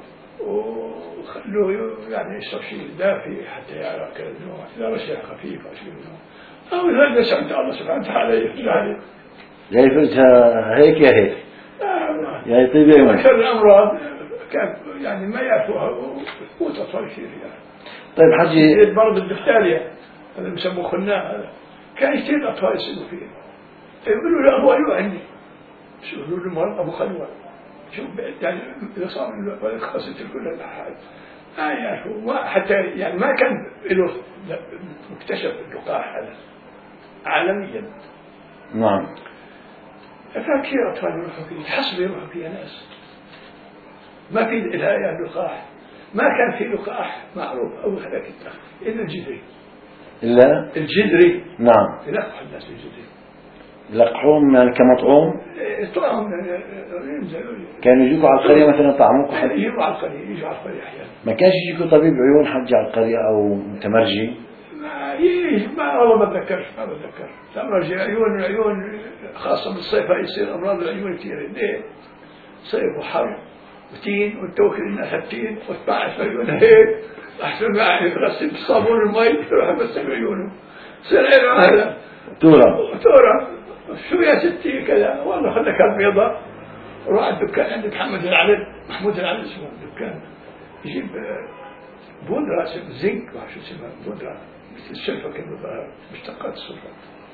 وخلوه يعني يشرب شيء دافي حتى يعرف كذا النوع، إذا رشح خفيف أو شيء منه أو إذا سمعت الله سبحانه وتعالى يفتح يا يفرزها هيك يا هيك يا يطيب يا يمشي. كان الأمراض كان يعني ما يعرفوها وتصل كثير يعني. طيب حجي المرض الدفتالية هذا بسموه خناق هذا كان يشتري الأطفال يصيروا فيه يقولوا له أبو أيوة عندي شو يقولوا له مرض أبو خلوة شو يعني إذا صار له خاصة كل الأحد ما يعرفوا حتى يعني ما كان له مكتشف اللقاح هذا عالميا. نعم. فكثير أطفال يروحوا فيه حسب يروحوا فيه ناس ما في إلها اللقاح ما كان في لقاح معروف أو هذاك التخ إلا الجدري إلا الجدري. نعم. يلقح الناس الجدري لقحوم يعني كمطعوم. طعم كانوا يجيكوا على القرية مثلا طعموكم؟ يجوا على القرية يجوا على القرية أحيانا. ما كانش يجيكوا طبيب عيون حج على القرية أو متمرجي؟ ما يجي ما والله ما بتذكرش ما بتذكر تمرجي عيون عيون خاصة بالصيف يصير أمراض العيون كثيرة ليه؟ صيف وحر وتين وتوكل الناس التين وتبعث عيونها هيك أحسن ما يغسل بالصابون المي يروح يغسل عيونه صير عينه هذا تورا تورا شو يا ستي كذا والله خلك البيضة روح على الدكان عند محمد العلل محمود العلل اسمه الدكان يجيب بودرة زنك ما شو اسمها بودرة مثل السلفة كده مشتقات السلفة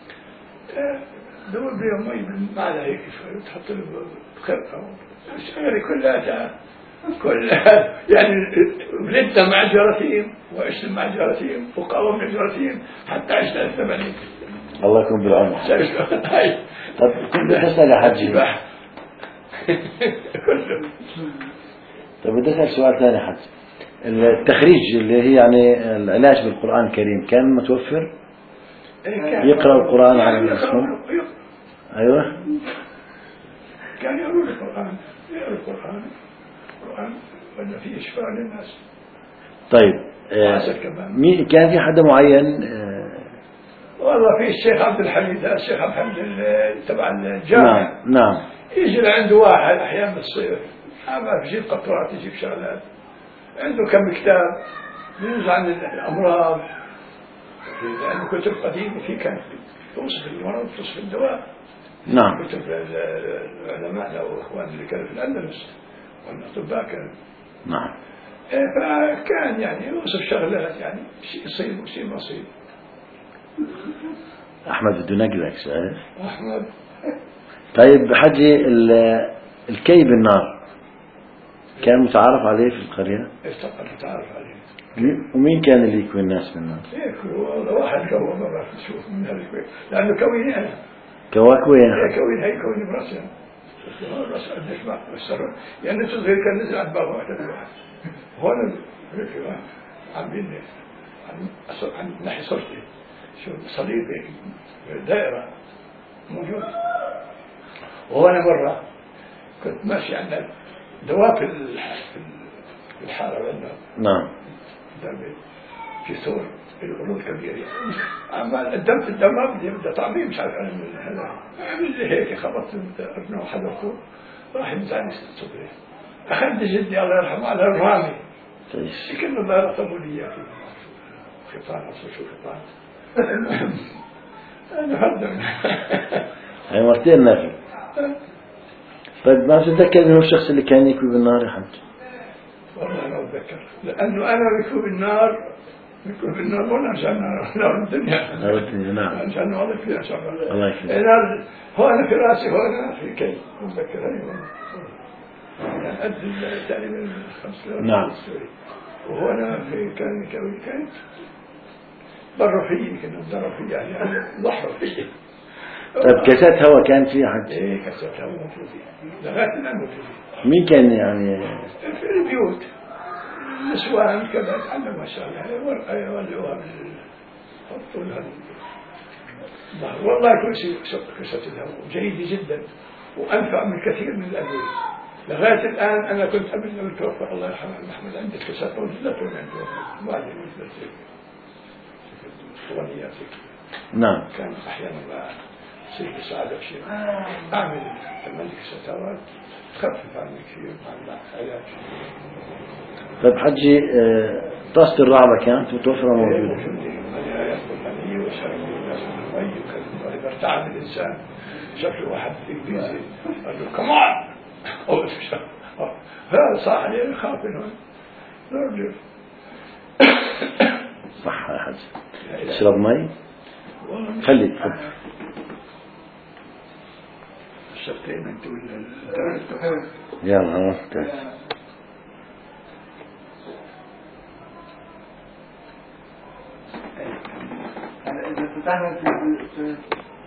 دور بيها مي معلها هيك شوي وتحط له بخرقة الشغلة كلها كلها يعني ولدنا مع جراثيم وعشنا مع جراثيم وقاومنا جراثيم حتى عشنا الثمانين. الله يكون بالعون. طب كنت تسأل يا حجي طب بدي أسأل سؤال ثاني حج التخريج اللي هي يعني العلاج بالقرآن الكريم كان متوفر؟ يقرأ القرآن على الاسم؟ أيوة كان يقرأ القرآن يقرأ القرآن القرآن ولا في إشفاء للناس. طيب آه مين كان في حدا معين؟ آه والله في الشيخ عبد الحميد الشيخ عبد الحميد تبع الجامع. نعم نعم. يجي لعنده واحد أحيانا بالصيف ما بيجيب قطرات يجيب شغلات عنده كم كتاب ينزل عن الأمراض لأنه كتب قديمة في كان توصف المرض توصف الدواء. نعم. كتب العلماء أو إخوان اللي كانوا في الأندلس والأطباء كانوا. نعم. فكان يعني يوصف شغلات يعني شيء يصيب وشيء ما يصيب. أحمد بدي نقلك سؤال. أحمد. طيب حجي الكي بالنار كان متعارف عليه في القرية؟ طبعا متعارف عليه. ومين كان اللي يكوي الناس بالنار؟ هيك واحد كوي مرة تشوف من هذا لأنه كوي أنا. كواك وين؟ هي كوي هي كوي براسه. بس قديش ما بصير يعني تصغير كان نزل على الباب واحد واحد. هون هيك عم بيني عن عن ناحية صورتي شو صليب هيك دائرة موجود. وأنا مرة كنت ماشي عند دواب في الحارة عندنا. نعم. في ثور القرود كبير يعني أما قدمت الدمار يبدأ طعمي مش عارف أنا من هذا عمل لي هيك خبطت ابنه حذفه راح يمزعني صدري أخذت جدي الله يرحمه على الرامي كنا الله يرحمه لي إياه خطان أصل شو خطان المهم أنا هذا هاي مرتين نافل. طيب ما تتذكر إنه الشخص اللي كان يكوي بالنار يا حج؟ والله ما أتذكر لأنه أنا بكوي بالنار بكوي بالنار ولا عشان نار الدنيا نار الدنيا نعم عشان والله فيها شغل الله يخليك. نار هون في راسي هون في كي أتذكر هاي يعني قد تقريبا خمس نعم. وهنا في كان كوي كانت ضرفية كنا ضرفية يعني ضحرفية. طيب كاسات هوا كان في حج؟ ايه كاسات هوا موجودة لغاية الآن موجودة. مين كان يعني؟ في البيوت النسوان كذا تعلم ما شاء الله ورقة يولوها بالحطوا لها الظهر والله كل شيء كاسات الهواء جيدة جدا وأنفع من كثير من الأدوية. لغاية الآن أنا كنت قبل ما توفى الله يرحمه محمد عندي كاسات موجودة عندي ما أدري مثل الصغنيات. نعم. كان أحيانا ما يصير بساعدة بشيء أعمل الملك ستارات تخفف عني كثير مع العلاج. طيب حجي طاسة الرعبة كانت متوفرة موجودة؟ الآيات القرآنية وشرف الناس من المي وكذا إذا ارتعب الإنسان شاف له واحد إنجليزي قال له كمان أو هذا صح عليه خاف منه نرجع. صح يا حج. تشرب مي؟ خلي تفضل. شفتين انت يلا ها إذا فتحنا في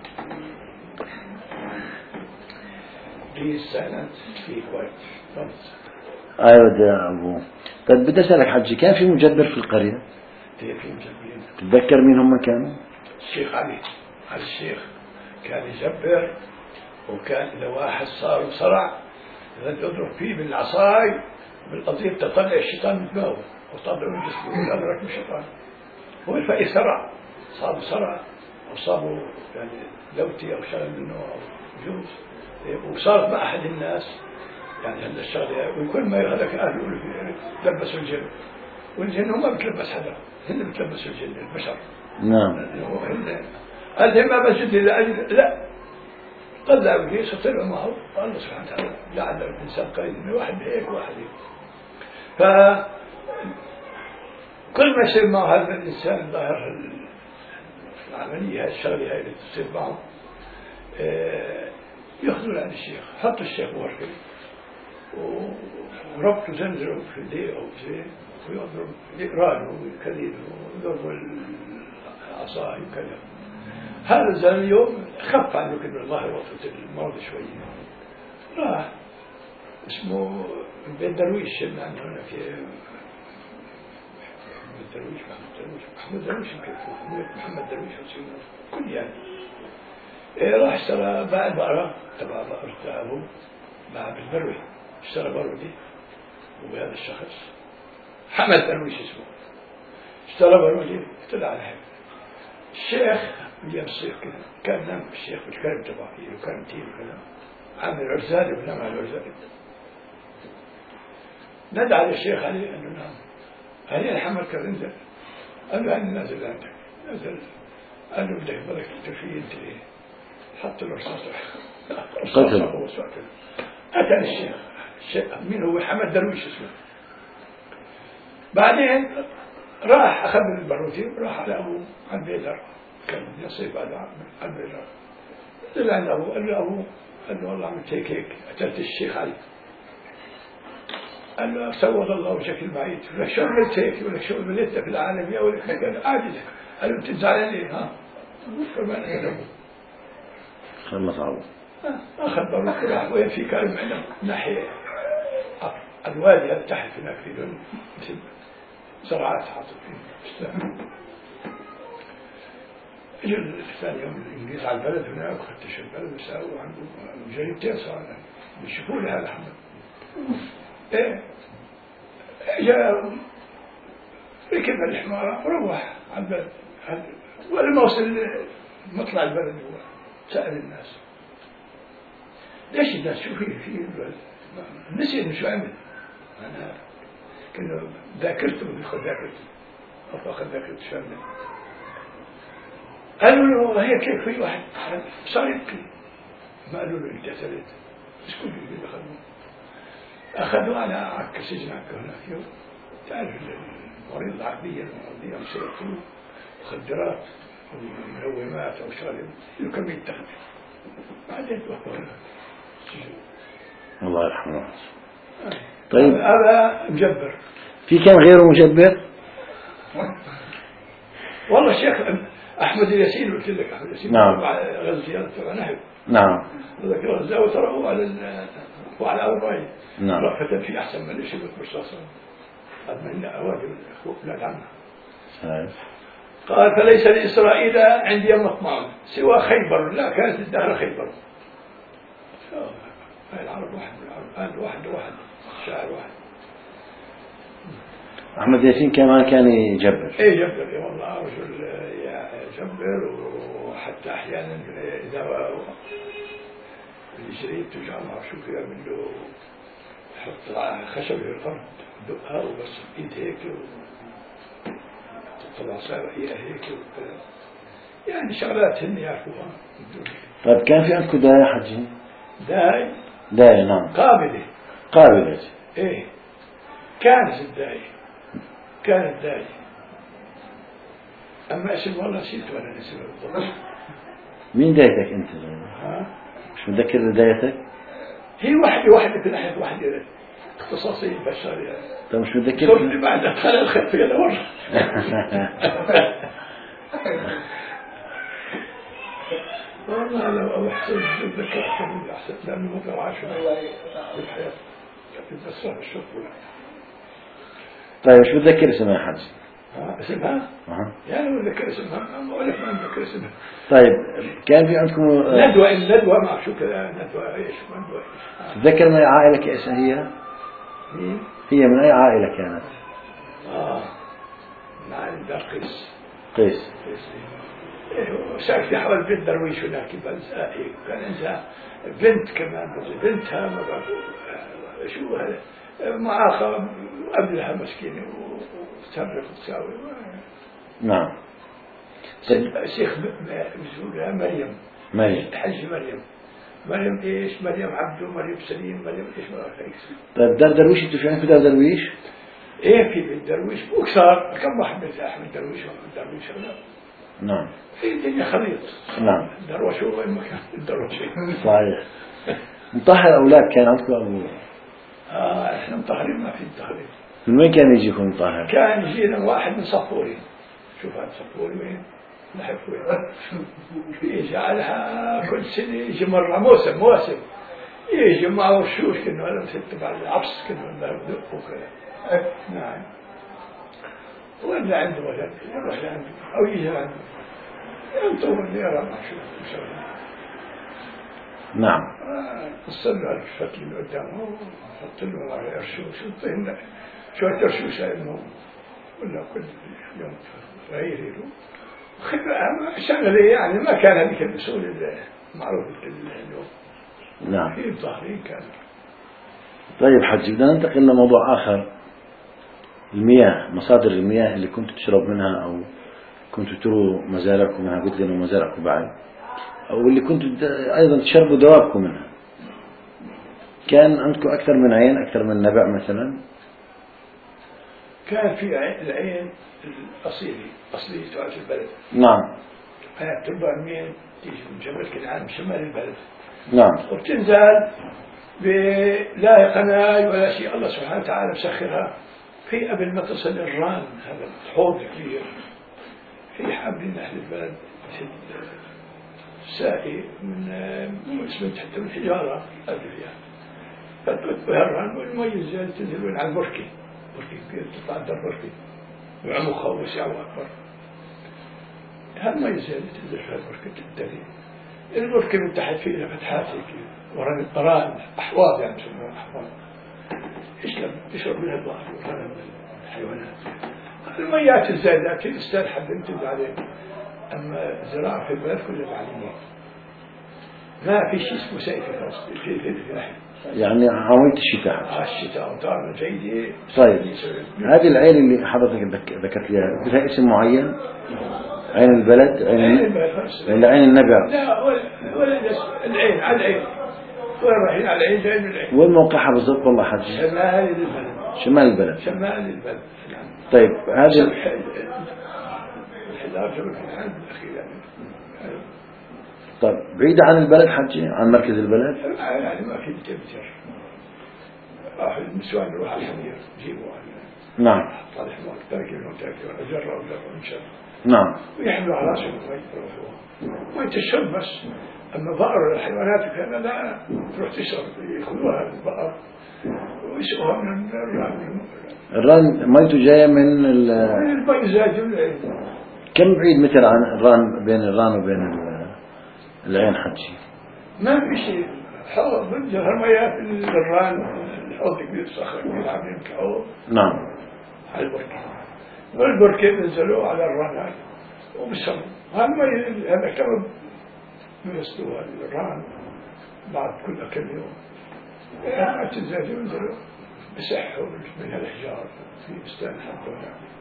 Please silence speak white. أيوة يا أبو. طيب بدي أسألك حجي كان في مجبر في القرية؟ في مجبرين. تتذكر مين هم كانوا؟ الشيخ علي على الشيخ كان يجبر وكان إذا واحد صار بصرع إذا تضرب فيه بالعصاي بالقضيب تطلع الشيطان من دماغه وطلع من جسمه والأدرك من الشيطان. هو الفقي صرع صاب صرع أو صابه يعني دوتي أو شغل منه أو جوز وصارت مع أحد الناس يعني هذا الشغل وكل ما يغلق أهل يقولوا لبسوا الجن والجن هم ما بتلبس حدا هن بتلبسوا الجن البشر. نعم. هذا ما بجد لأجل لا طلع إبليس وطلع معه الله سبحانه وتعالى جعل الإنسان قيد من واحد هيك وواحد هيك. ف كل ما يصير مع هذا الإنسان ظاهر العملية هاي الشغلة هاي اللي تصير معه يأخذوا عن الشيخ حطوا الشيخ ورقة وربطوا زنزروا في يديه أو زين ويضرب يقرأ له ويكذب ويضرب العصاي وكذا. هذا الزلمة اليوم خف عنه كبر الله وطفت المرض شوية راح اسمه بيت درويش اللي عنده هنا في محمد درويش محمد درويش محمد درويش محمد درويش كل يعني إيه راح اشترى باع بقرة تبع بقرة أبوه باع بالبروي اشترى بروي دي وبهذا الشخص حمد درويش اسمه اشترى بروي دي طلع على هيك الشيخ اللي الصيف كذا كان نام الشيخ بالكلام تبعه وكان تيل وكذا عامل عرزالي ونام على العرزالي نادى على الشيخ علي أنه نام علي الحمد كان انزل قال له أنا نازل عندك نازل قال له بدك بدك تفي انت حط له رصاص رصاص قتل الشيخ الشيخ مين هو حمد درويش اسمه. بعدين راح أخذ البروتي وراح على أبوه على البيدر كان يصيب على البيدر نزل عند أبوه قال له أبوه قال له والله عملت هيك هيك قتلت الشيخ علي. قال له سود الله وجهك البعيد ولا شو عملت هيك ولا شو عملت في العالم يا ولك قال عاجزة. قال له أنت زعلان ليه ها كمان كذبوا خلنا صعبه أخذ بروتي راح وين في كان معنا ناحية الوادي هذا تحت هناك في دون زراعات حاطط فيه اجى الثاني يوم الانجليز على البلد هناك وفتشوا البلد وساووا عنده جريمتين صار بيشوفوا لي هذا حمد ايه اجى ركب الحمار وروح على البلد، ولما وصل مطلع البلد هو سأل الناس ليش الناس شو في في البلد؟ نسي انه شو عمل. انا كنا ذاكرته بياخذ ذاكرته او اخذ ذاكرته شو عمل. قالوا له هي كيف في واحد صار يبكي. ما قالوا له انت سألت اسكت اللي اخذوه اخذوه على عكا سجن عكا هناك يوم. تعرف المريض العقلية المرضية مسيرته مخدرات أو منومات أو شغلة له كم يتخذ بعدين توفى هناك السجن. الله يرحمه. طيب هذا مجبر. في كان غيره مجبر؟ والله الشيخ أحمد الياسين قلت لك أحمد الياسين نعم. غزيان تبع نهب. نعم. ذاك غزاوي ترى هو على وعلى أوراي. نعم. رأفة في أحسن من الشيء بالرصاصة. هذا من أواجب الأخوة لا عمنا. قال فليس لإسرائيل عندي مطمع سوى خيبر. لا كانت الدهر خيبر. هاي العرب واحد العرب واحد واحد شاعر واحد. أحمد ياسين كمان كان يجبر. إيه جبر يا والله رجل يجبر. وحتى أحيانا إذا الجريد تجمع شو كذا من له يحط خشب في الأرض دقها وبس إيد هيك وتطلع صار هي هيك وكذا يعني شغلات هن يعرفوها. طيب كان في عندكم داية حجي؟ داي داية نعم. قابلة. قابلة. إيه كانت الداية كانت داية. أما اسم والله نسيت ولا نسيت بالضبط. مين دايتك أنت؟ ها؟ مش متذكر دايتك؟ هي واحدة واحدة في ناحية واحدة اختصاصية بشر يعني. طيب مش متذكر؟ صرت اللي بعد أدخل الخلفية لورا. والله لو أحسن ذكرت من أحسن لأنه ما كان عاشر في الحياة لكن بسرع الشوق ولا. طيب مش متذكر اسمها يا حاج؟ اسمها؟ أه. يعني ولا ذكر اسمها ما ولا ما ذكر اسمها. طيب كان في عندكم ندوة الندوة ما شو كذا ندوة إيش ندوة. تذكر من أي عائلة كيس هي؟ مين؟ هي من أي عائلة كانت؟ آه من عائلة قيس. قيس. قيس. وساعد في حول بنت درويش هناك بنسى كان عندها بنت كمان بنتها ما بعرف شو هذا معاقة قبلها مسكينة وسرقت تساوي. نعم. الشيخ مسؤولها مريم. مريم. حج مريم. مريم ايش؟ مريم عبده مريم سليم مريم ايش ما بعرف. طيب دار درويش انتوا شو عندكم دار درويش؟ ايه في بيت درويش وكثار كم واحد بيت احمد درويش واحمد درويش ولا؟ نعم. في الدنيا خليط. نعم. دروش هو وين ما كان الدروش. صحيح. مطهر أولاد كان عندكم أبو؟ آه إحنا مطهرين ما في مطهرين. من وين كان يجيكم مطهر؟ كان يجينا واحد من صفوري. شوف هذا صفوري وين؟ نحف وين؟ يجي على كل سنة يجي مرة موسم موسم يجي معه وشوش كنا ولا نسيت بعد العبس كنا ندق وكذا. نعم. ولا عنده ولد يروح لعنده أو يجي عنده. ينطور اللي يرى ما شو إن شاء الله. نعم. قصر له الفتل اللي قدامه حط له على رشوش وطينا شوية رشوش إنه ولا كل يوم غير له خبرة شغلة يعني ما كان هذيك المسؤول المعروف اليوم. نعم. في ظاهرين كان. طيب حجي بدنا ننتقل لموضوع آخر. المياه مصادر المياه اللي كنت تشرب منها أو كنتوا تروا مزارعكم منها قلت لي إنه مزارعكم بعد أو اللي كنتوا أيضا تشربوا دوابكم منها كان عندكم أكثر من عين أكثر من نبع مثلا؟ كان في العين الأصيلي أصلي تبع البلد. نعم. هي تربى مين تيجي من جبل كنعان من شمال البلد. نعم. وبتنزل بلا قناة ولا شيء الله سبحانه وتعالى مسخرها في قبل ما تصل الران هذا حوض كبير في حبل أهل البلد سائي من اسمه حتى من حجارة قبل فيها فتوت بها الران والمية تنزلون على البركي بركي كبير تطلع عند البركي وعمقها وسعه أكبر هالمية تنزل فيها البركي تنتهي البركي من تحت فيه فتحات هيك ورا القران أحواض يعني يسموها أحواض يشرب يشرب منها الظهر وغنم الحيوانات الميات الزايدة كل استاذ حد ينتج عليه. أما الزراعة في البلد كلها تعليمية، ما في شيء اسمه سيف في في في في الحين. يعني عوية الشتاء. آه الشتاء أمطار جيدة. طيب هذه العين اللي حضرتك ذكرت لها لها اسم معين؟ عين البلد، عين عين البلد ولا عين النبع؟ لا ولا ولا العين على العين، وين رايحين على العين جايين من العين. وين موقعها بالضبط والله حج؟ شمال البلد. شمال البلد. شمال البلد. طيب هذا طيب بعيدة عن البلد حجي، عن مركز البلد؟ يعني ما في كيلومتر. راح النسوان يروح على الحمير يجيبوا نعم. طالع حمار تركي من تركي جرة وجرة من شر. نعم. ويحملوا على راسهم المي يروحوا. مية الشرب بس. أما بقر الحيوانات وكذا لا تروح تشرب يأخذوها البقر ويسقوها من الران. الران ميته جاية من ال. المي زايد من العين. كم بعيد متر عن الران بين الران وبين العين حجي؟ ما في شيء. حوض من جهر مياه الران الحوض كبير صخر كبير عاملين كحوض. نعم. على البركة. والبركة نزلوا على الران هذا وبشرب. هالمي هذا كم بيصلوا الران بعد كل كم يوم. يعني تنزل ينزلوا بسحوا من الحجار في بستان حقه يعني.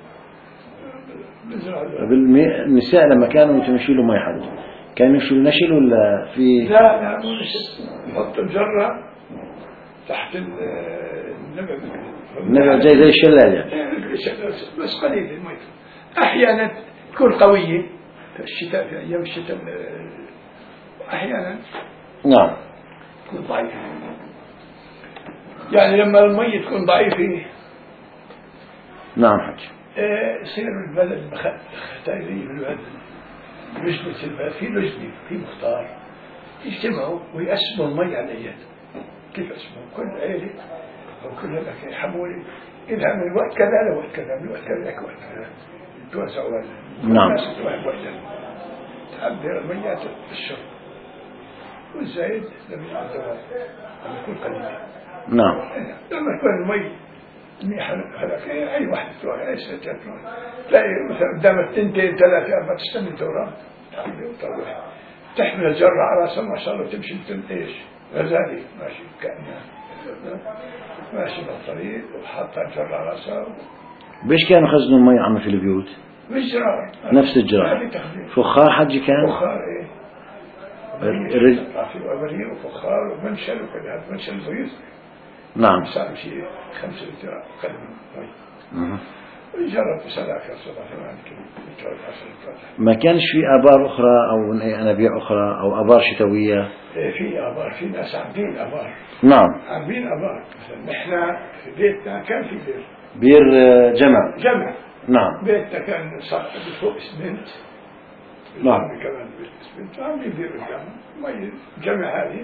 النساء لما كانوا يشيلوا مي حج كانوا يشيلوا نشل ولا في؟ لا لا مو نشل. يحط الجرة تحت النبع. النبع زي زي الشلال يعني. بس قليل المي. أحيانا تكون قوية في الشتاء في أيام الشتاء أحيانا نعم تكون ضعيفة. يعني لما المي تكون ضعيفة نعم حج يصير البلد مختارين من البلد لجنة البلد في لجنة في مختار يجتمعوا ويقسموا المي على العيال. كيف يقسموا؟ كل عيلة أو كل هذا حمولي إذا من الوقت كذا لوقت كذا من الوقت كذا لك وقت كذا توزعوا نعم. الناس تروح وقتها تعبر الميات الشرب والزايد لم يكن زوال لم يكون قليلا. نعم. لما يكون المي منيح هذاك أي واحد تروح أي سنة تروح تلاقي مثلا قدامك تنتين ثلاثة أربعة تستنى دوران تعبر وتروح تحمل الجرة على راسها ما شاء الله تمشي مثل إيش غزالي ماشي كأنها ماشي بالطريق وحاطة الجرة على راسها. بيش كانوا يخزنوا المي عم في البيوت؟ مش جرار نفس الجرار. فخار حجي كان؟ فخار إيه الرجل في أبريق وفخار ومنشل وكذا منشل البيوت. نعم. صار شيء خمسة لتر قدم اها. جرب سلاك سبعة ثمان كيلو. ما كانش في آبار أخرى أو أنابيع أخرى أو آبار شتوية؟ في آبار في ناس عاملين آبار. نعم. عاملين آبار مثلا نحن في بيتنا كان في بير. بير جمع. جمع. نعم. بيتنا كان صار فوق اسمنت. نعم. كمان بيت اسمنت عاملين بير الجمع. مي جمع هذه.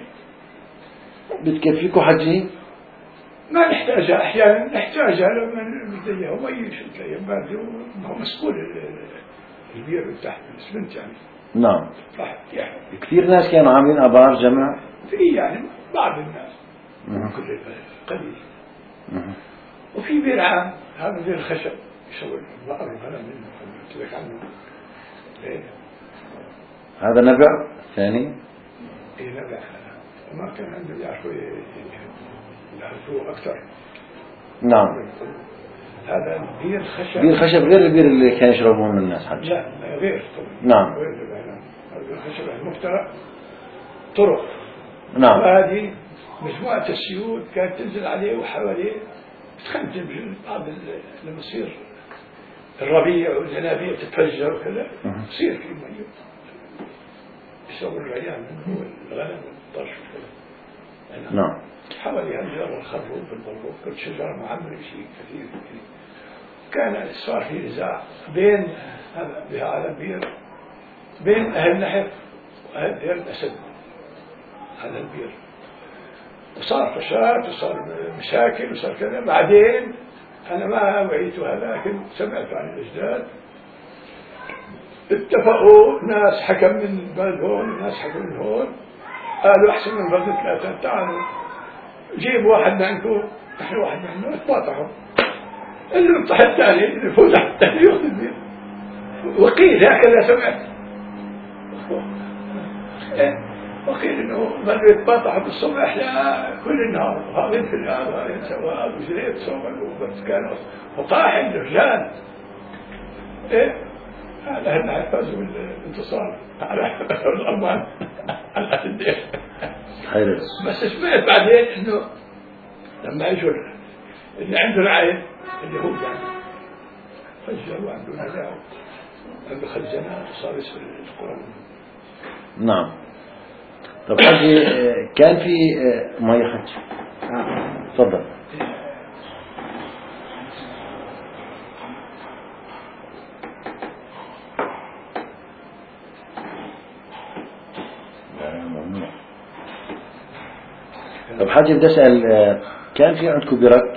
بتكفيكوا حجي؟ ما نحتاجها أحيانا نحتاجها لما بديه وما يشوف لي بعده ما هو مسؤول البير من تحت الاسمنت يعني. نعم. راح يعني. كثير ناس كانوا عاملين آبار جمع. في يعني بعض الناس. مم. كل البلد قليل. مم. وفي بير عام هذا بير الخشب يسوي البقر وغنم منه قلت لك عنه. إيه. هذا نبع ثاني. إيه نبع ما كان عنده يعرفوا يعرفوا أكثر. نعم. هذا بير خشب. بير خشب غير البير اللي كان يشربون من الناس حج. لا غير طبعا. نعم. غير هذا الخشب المخترع طرق. نعم. وهذه مجموعة السيول كانت تنزل عليه وحواليه تخدم بعض لما يصير الربيع والجنابيع تتفجر وكذا يصير في مي يسوي الريان هو الغنم والطرش وكذا. نعم. حوالي هالجار الخروف بالضروب كل شجرة معمرة شيء كثير كثير. كان صار في نزاع بين هذا بها على بير بين أهل نحف وأهل دير الأسد على البير وصار فشات وصار مشاكل وصار كذا. بعدين أنا ما وعيت هذا لكن سمعت عن الأجداد اتفقوا ناس حكم من بلد هون ناس حكم من هون قالوا أحسن من بلد ثلاثة تعالوا جيب واحد منكم نحن واحد منه اتباطحوا اللي يفتح الثاني اللي يفوت الثاني ياخذ البيت. وقيل هكذا سمعت. وقيل انه بدوا يتباطحوا بالصبح لا كل النهار، هذا مثل هذا سواء وجريت سواء بس كانوا فطاحن الرجال. ايه هذا هلا فازوا بالانتصار على الألمان على الدين. بس سمعت بعدين انه لما اجوا اللي عنده رعاية اليهود يعني فجروا عنده نزاع عنده خزانات وصار يسفل القرى. نعم. طب حاجي كان في مية حج. تفضل. طب حاجي بدي أسأل كان في عندكم برك؟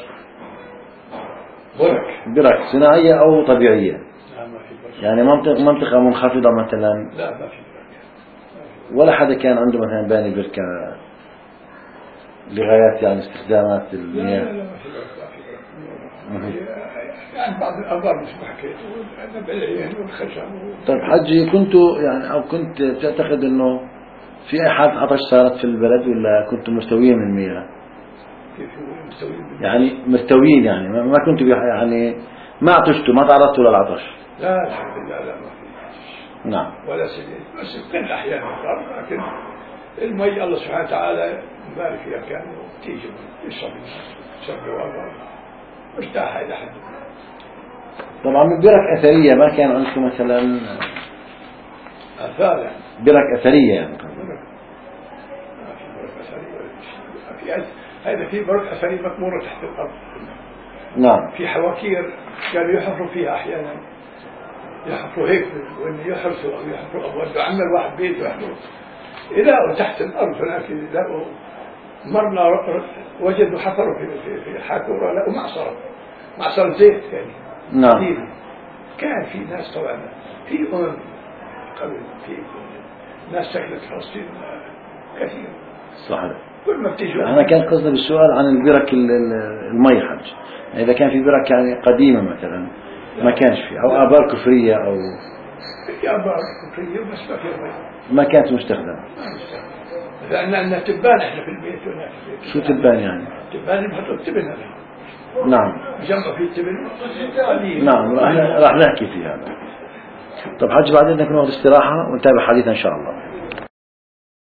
برك برك صناعية أو طبيعية؟ لا ما في برك. يعني منطقة منطقة منخفضة مثلا؟ لا ما في برك. ولا حدا كان عنده مثلا باني بركة لغايات يعني استخدامات المياه؟ لا لا ما في برك ما في برك. يعني بعض الآبار مش حكيت والنبع العين والخشب. طيب حجي كنتوا يعني أو كنت تعتقد إنه في أي حالة عطش صارت في البلد ولا كنتوا مستويين من المياه؟ كيف مستويين؟ يعني مستويين يعني ما كنتوا يعني ما عطشتوا ما تعرضتوا للعطش؟ لا الحمد لله لا ما في. نعم. ولا سبيل بس كل أحيانا صار لكن المي الله سبحانه وتعالى مبارك فيها كان تيجي يشرب يشرب جوابها مرتاحة إلى حد. طبعا من برك أثرية ما كان عندكم مثلا آثار يعني برك أثرية يعني؟ ما في برك أثري ولا شيء. في هذا في برك أثري مكمورة تحت الأرض. نعم. في حواكير كانوا يحفروا فيها أحيانا يحفروا هيك وإن يحرسوا أو يحفروا أبواب عمل واحد بيت يحفروا إلى تحت الأرض هناك لقوا مرة وجدوا حفروا في في في حاكورة لقوا معصرة معصرة زيت يعني. نعم. كان في ناس طبعا في أمم قبل في ناس سكنت فلسطين كثير. صحيح. كل ما بتيجي أنا كان قصدي بالسؤال عن البرك المي حج إذا كان في برك يعني قديمة مثلا ما كانش في أو آبار كفرية أو في آبار كفرية بس ما في مي ما كانت مستخدمة. لأن عندنا تبان إحنا في البيت هناك. شو تبان يعني؟ تبان بحطوا التبن هذا. نعم. جنبه في التبن. نعم راح راح نحكي في هذا. طب حج بعدين نكون ناخذ استراحة ونتابع حديثنا إن شاء الله.